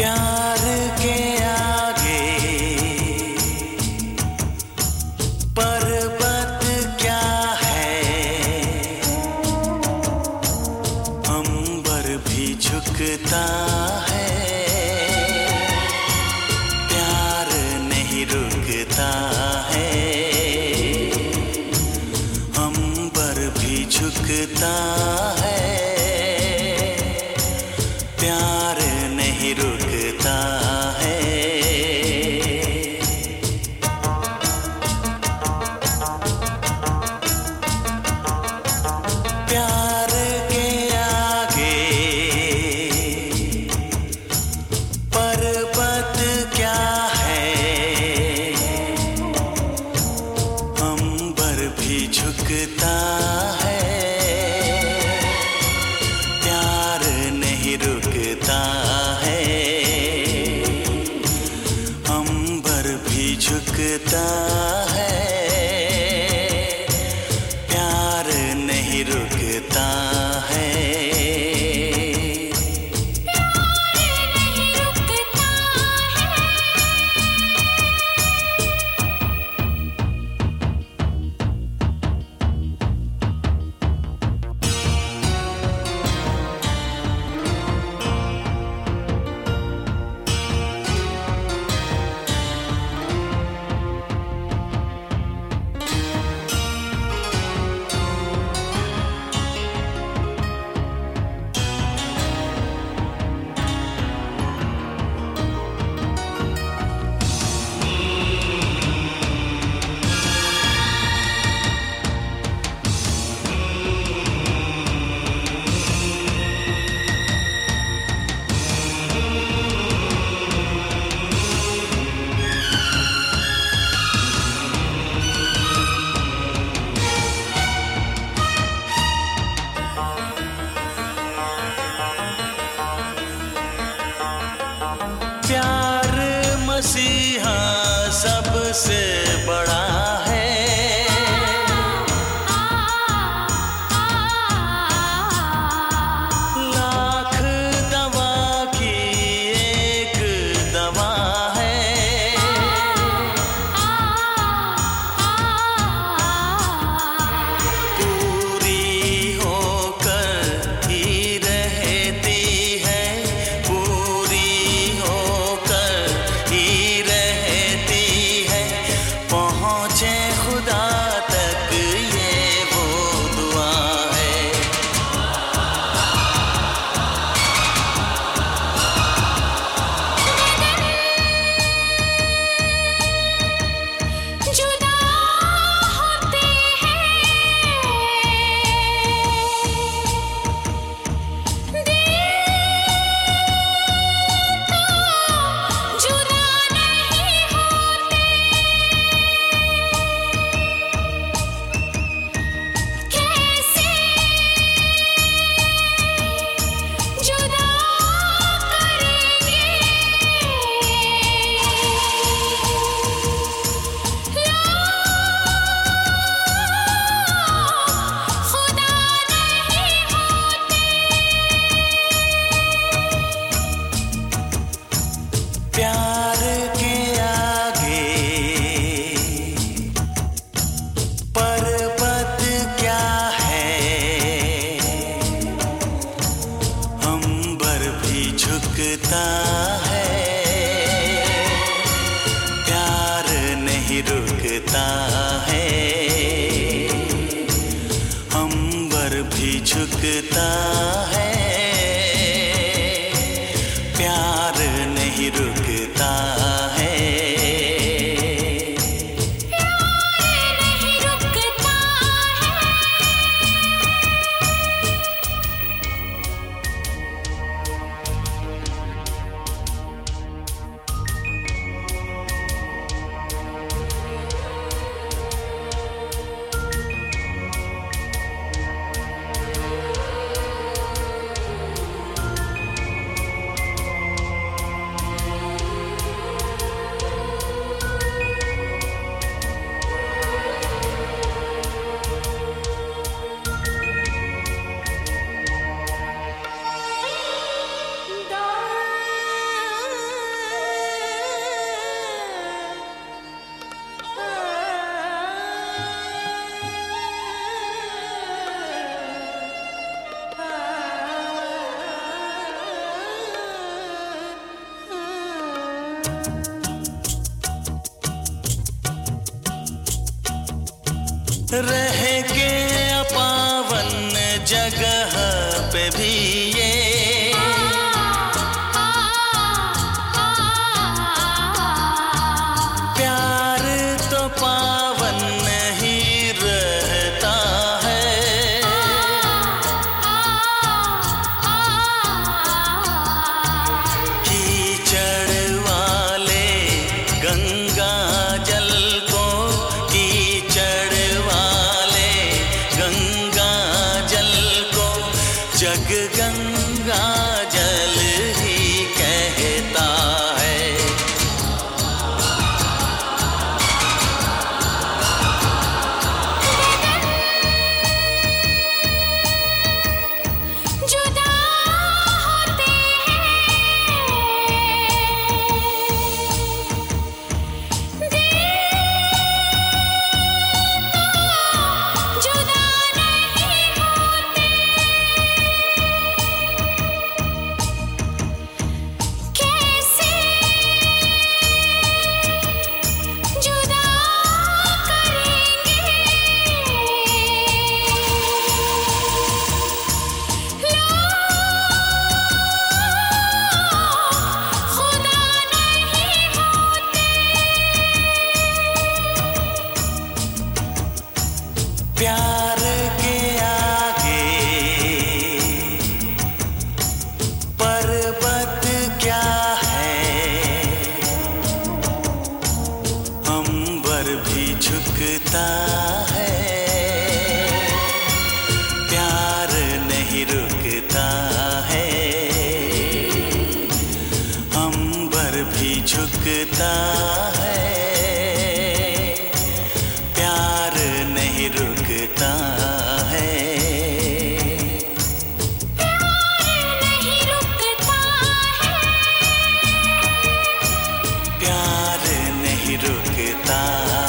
प्यार के आगे पर्वत क्या है, अंबर भी झुकता है। प्यार नहीं रुकता है, अंबर भी झुकता है। प्यार नहीं रुकता है। प्यार के आगे पर्वत क्या है, अंबर भी झुकता है। प्यार नहीं रुकता है, अंबर भी झुकता है। प्यार नहीं रुकता है। प्यार मसीहा सबसे बड़ा है। लाख दवा की एक दवा है। पूरी होकर ही रहती है, पूरी होकर ही रहती है। पहुँचे खुदा तक ये वो दुआ है। जुदा होते हैं दिल तो जुदा नहीं होते। कैसे जुदा करेंगे, खुदा नहीं होते। प्यार के आगे पर्वत क्या है, अंबर भी झुकता है। प्यार नहीं रुकता है, अंबर भी झुकता है। प्यार नहीं रुकता है। नहीं रुकता है। रह के अपावन जगह पे भी ये प्यार तो पावन ही रहता है। कीचड़ वाले गंगा जल को, कीचड़ वाले गंगा जल को जग गंगा जल ही कहता है। जुदा होते हैं जुदा नहीं होते, कैसे जुदा करेंगे खुदा नहीं होते। प्यार के आगे पर्वत क्या है, अंबर भी झुकता है। प्यार नहीं रुकता है, अंबर भी झुकता है। प्यार नहीं रुकता है, नहीं रुकता है, प्यार नहीं रुकता